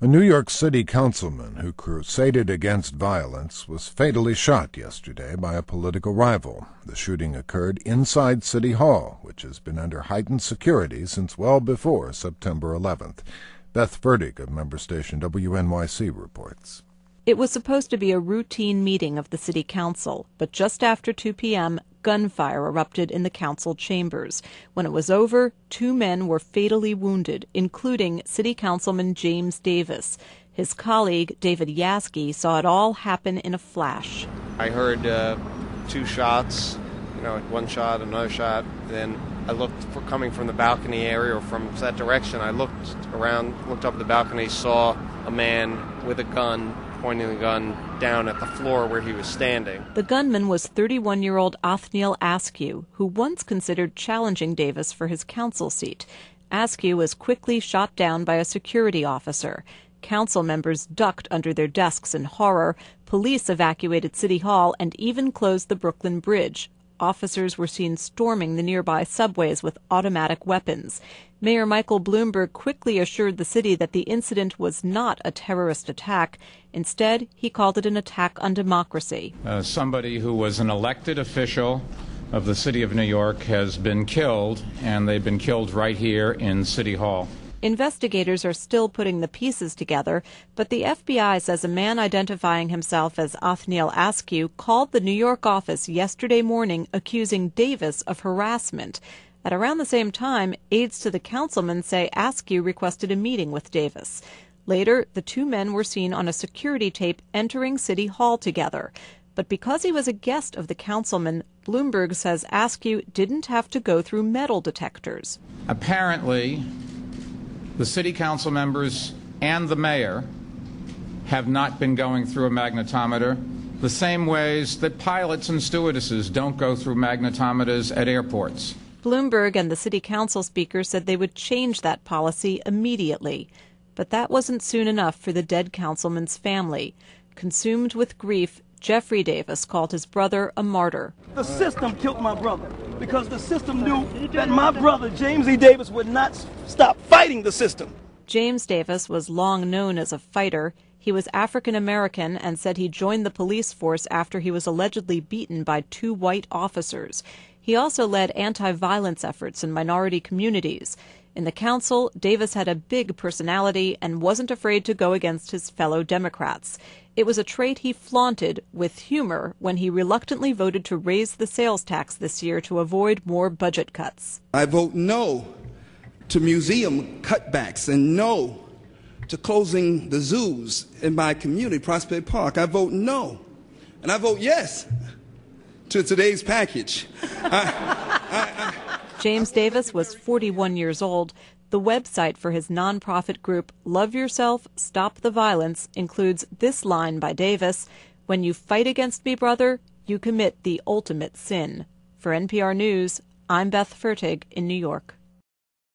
A New York City councilman who crusaded against violence was fatally shot yesterday by a political rival. The shooting occurred inside City Hall, which has been under heightened security since well before September 11th. Beth Fertig of member station WNYC reports. It was supposed to be a routine meeting of the city council, but just after 2 p.m., gunfire erupted in the council chambers. When it was over, 2 men were fatally wounded, including City Councilman James Davis. His colleague, David Yaskey, saw it all happen in a flash. I heard 2 shots, one shot, another shot. Then I looked coming from the balcony area or from that direction. I looked around, looked up at the balcony, saw a man with a gun, pointing the gun down at the floor where he was standing. The gunman was 31-year-old Othniel Askew, who once considered challenging Davis for his council seat. Askew was quickly shot down by a security officer. Council members ducked under their desks in horror. Police evacuated City Hall and even closed the Brooklyn Bridge. Officers were seen storming the nearby subways with automatic weapons. Mayor Michael Bloomberg quickly assured the city that the incident was not a terrorist attack. Instead, he called it an attack on democracy. Somebody who was an elected official of the city of New York has been killed, and they've been killed right here in City Hall. Investigators are still putting the pieces together, but the FBI says a man identifying himself as Othniel Askew called the New York office yesterday morning accusing Davis of harassment. At around the same time, aides to the councilman say Askew requested a meeting with Davis. Later, the 2 men were seen on a security tape entering City Hall together. But because he was a guest of the councilman, Bloomberg says Askew didn't have to go through metal detectors. Apparently, the city council members and the mayor have not been going through a magnetometer the same ways that pilots and stewardesses don't go through magnetometers at airports. Bloomberg and the city council speaker said they would change that policy immediately. But that wasn't soon enough for the dead councilman's family. Consumed with grief, Jeffrey Davis called his brother a martyr. The system killed my brother because the system knew that my brother, James E. Davis, would not stop fighting the system. James Davis was long known as a fighter. He was African American and said he joined the police force after he was allegedly beaten by 2 white officers. He also led anti-violence efforts in minority communities. In the council, Davis had a big personality and wasn't afraid to go against his fellow Democrats. It was a trait he flaunted with humor when he reluctantly voted to raise the sales tax this year to avoid more budget cuts. I vote no to museum cutbacks and no to closing the zoos in my community, Prospect Park. I vote no. And I vote yes to today's package. James Davis was 41 years old. The website for his nonprofit group, Love Yourself, Stop the Violence, includes this line by Davis: "When you fight against me, brother, you commit the ultimate sin." For NPR News, I'm Beth Fertig in New York.